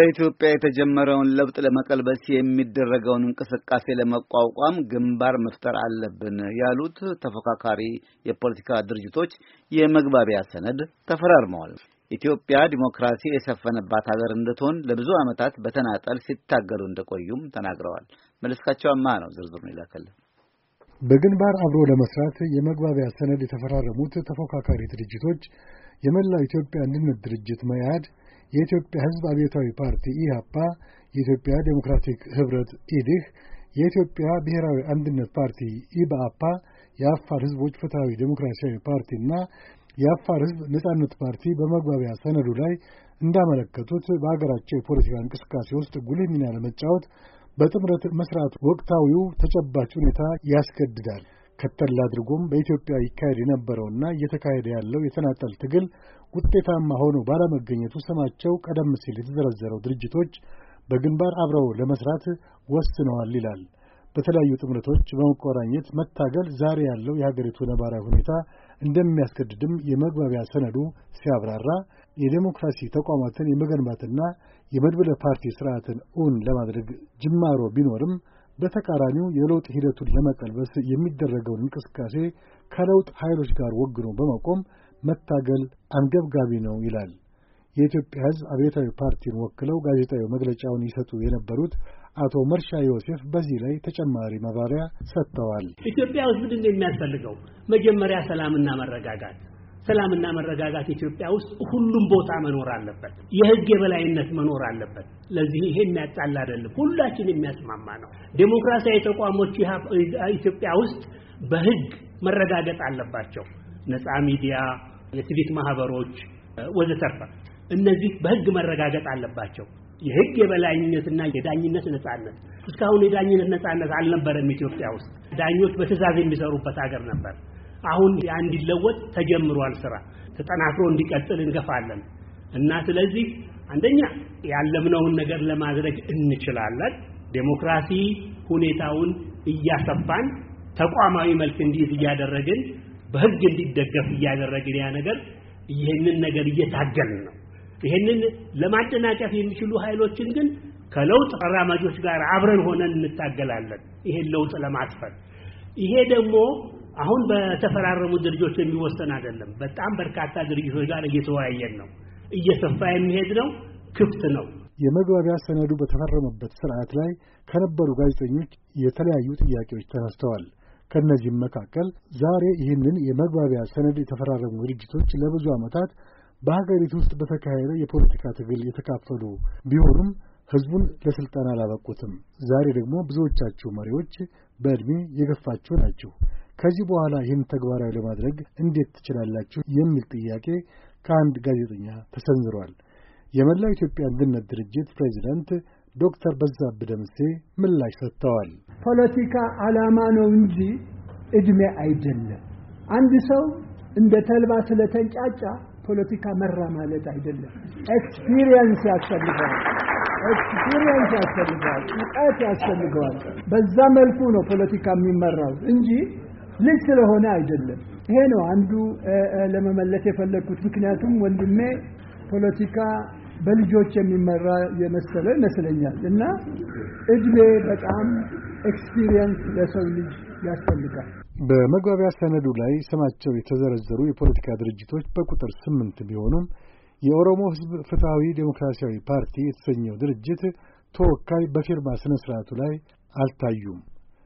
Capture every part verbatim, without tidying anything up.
በኢትዮጵያ የተጀመረውን ለውጥ ለመቀልበስ የሚደረገውን እንቅስቃሴ ለመቋቋም ግንባር መፍጠር አለብን ያሉት ተፎካካሪ የፖለቲካ ድርጅቶች የመግባቢያ ሰነድ ተፈራርመዋል። ኢትዮጵያ ዲሞክራሲ የሰፈነባት ሀገር እንድትሆን ለብዙ ዓመታት በተናጠል ሲታገሉ እንደቆዩም ተናግረዋል። መለስካቸው አማ ነው ዝርዝሩን ይላከል። በግንባር አብሮ ለመስራት የመግባቢያ ሰነድ የተፈራረሙት ተፎካካሪ ድርጅቶች የመላው ኢትዮጵያ አንድነት ድርጅት መኢአድ፣ የኢትዮጵያ ሕዝብ አብዮታዊ ፓርቲ ኢህአፓ፣ የኢትዮጵያ ዴሞክራቲክ ህብረት ኢዲህ፣ የኢትዮጵያ ብሔራዊ አንድነት ፓርቲ ኢብአፓ፣ የአፋር ሕዝቦች ፍትሃዊ ዴሞክራሲያዊ ፓርቲና የአፋር ሕዝብ ነጻነት ፓርቲ በመግባቢያ ሰነዱ ላይ እንዳመለከቱት በአገራቸው የፖለቲካ እንቅስቃሴ ውስጥ ጉልህ ሚና ለመጫወት በጥምረት መስራት ወቅታዊው ተጨባጭ ሁኔታ ያስገድዳል። ከተል አድርጎም በኢትዮጵያ ይካሄድ የነበረውና እየተካሄደ ያለው የተናጠል ትግል ውጤታማ ሆኖ ባለመገኘቱ ስማቸው ቀደም ሲል የተዘረዘረው ድርጅቶች በግንባር አብረው ለመስራት ወስነዋል ይላል። በተለያዩ ጥምረቶች በመቆራኘት መታገል ዛሬ ያለው የሀገሪቱ ነባራዊ ሁኔታ እንደሚያስገድድም የመግባቢያ ሰነዱ ሲያብራራ የዴሞክራሲ ተቋማትን የመገንባትና የመድበለ ፓርቲ ስርዓትን እውን ለማድረግ ጅማሮ ቢኖርም በተቃራኒው የለውጥ ሂደቱን ለመቀልበስ የሚደረገውን እንቅስቃሴ ከለውጥ ኃይሎች ጋር ወግኖ በመቆም መታገል አንገብጋቢ ነው ይላል። የኢትዮጵያ ሕዝብ አብዮታዊ ፓርቲን ወክለው ጋዜጣዊ መግለጫውን ይሰጡ የነበሩት አቶ መርሻ ዮሴፍ በዚህ ላይ ተጨማሪ ማብራሪያ ሰጥተዋል። ኢትዮጵያ ውስጥ ምንድን ነው የሚያስፈልገው? መጀመሪያ ሰላምና መረጋጋት። ሰላምና መረጋጋት ኢትዮጵያ ውስጥ ሁሉም ቦታ መኖር አለበት። የሕግ የበላይነት መኖር አለበት። ለዚህ ይሄ የሚያጣላ አይደለም፣ ሁላችን የሚያስማማ ነው። ዴሞክራሲያዊ ተቋሞች ኢትዮጵያ ውስጥ በሕግ መረጋገጥ አለባቸው። ነፃ ሚዲያ፣ የሲቪክ ማህበሮች ወዘተርፈ እነዚህ በሕግ መረጋገጥ አለባቸው። የሕግ የበላይነትና የዳኝነት ነፃነት። እስካሁን የዳኝነት ነፃነት አልነበረም ኢትዮጵያ ውስጥ። ዳኞች በትዕዛዝ የሚሰሩበት ሀገር ነበር። አሁን ያ እንዲለወጥ ተጀምሯል። ስራ ተጠናክሮ እንዲቀጥል እንገፋለን እና ስለዚህ አንደኛ ያለምነውን ነገር ለማድረግ እንችላለን። ዴሞክራሲ ሁኔታውን እያሰፋን ተቋማዊ መልክ እንዲይዝ እያደረግን በሕግ እንዲደገፍ እያደረግን ያ ነገር ይሄንን ነገር እየታገልን ነው። ይሄንን ለማደናቀፍ የሚችሉ ኃይሎችን ግን ከለውጥ አራማጆች ጋር አብረን ሆነን እንታገላለን ይሄን ለውጥ ለማጥፋት። ይሄ ደግሞ አሁን በተፈራረሙ ድርጅቶች የሚወሰን አይደለም። በጣም በርካታ ድርጅቶች ጋር እየተወያየን ነው። እየሰፋ የሚሄድ ነው። ክፍት ነው። የመግባቢያ ሰነዱ በተፈረመበት ስርዓት ላይ ከነበሩ ጋዜጠኞች የተለያዩ ጥያቄዎች ተነስተዋል። ከነዚህም መካከል ዛሬ ይህንን የመግባቢያ ሰነድ የተፈራረሙ ድርጅቶች ለብዙ ዓመታት በሀገሪቱ ውስጥ በተካሄደ የፖለቲካ ትግል የተካፈሉ ቢሆኑም ህዝቡን ለስልጣን አላበቁትም። ዛሬ ደግሞ ብዙዎቻችሁ መሪዎች በእድሜ የገፋችሁ ናችሁ። ከዚህ በኋላ ይህን ተግባራዊ ለማድረግ እንዴት ትችላላችሁ? የሚል ጥያቄ ከአንድ ጋዜጠኛ ተሰንዝሯል። የመላው ኢትዮጵያ አንድነት ድርጅት ፕሬዝዳንት ዶክተር በዛብህ ደምሴ ምላሽ ሰጥተዋል። ፖለቲካ ዓላማ ነው እንጂ እድሜ አይደለም። አንድ ሰው እንደ ተልባ ስለተንጫጫ ፖለቲካ መራ ማለት አይደለም። ኤክስፒሪየንስ ያስፈልጋል። ኤክስፒሪየንስ ያስፈልጋል። እውቀት ያስፈልጋል። በዛ መልኩ ነው ፖለቲካ የሚመራው እንጂ ልጅ ስለሆነ አይደለም። ይሄ ነው አንዱ ለመመለስ የፈለኩት። ምክንያቱም ወንድሜ ፖለቲካ በልጆች የሚመራ የመሰለ ይመስለኛል እና እድሜ በጣም ኤክስፒሪየንስ ለሰው ልጅ ያስፈልጋል። በመግባቢያ ሰነዱ ላይ ስማቸው የተዘረዘሩ የፖለቲካ ድርጅቶች በቁጥር ስምንት ቢሆኑም የኦሮሞ ሕዝብ ፍትሃዊ ዴሞክራሲያዊ ፓርቲ የተሰኘው ድርጅት ተወካይ በፊርማ ስነ ስርዓቱ ላይ አልታዩም።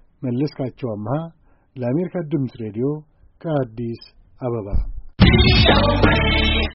መለስካቸው አምሃ ለአሜሪካ ድምፅ ሬዲዮ ከአዲስ አበባ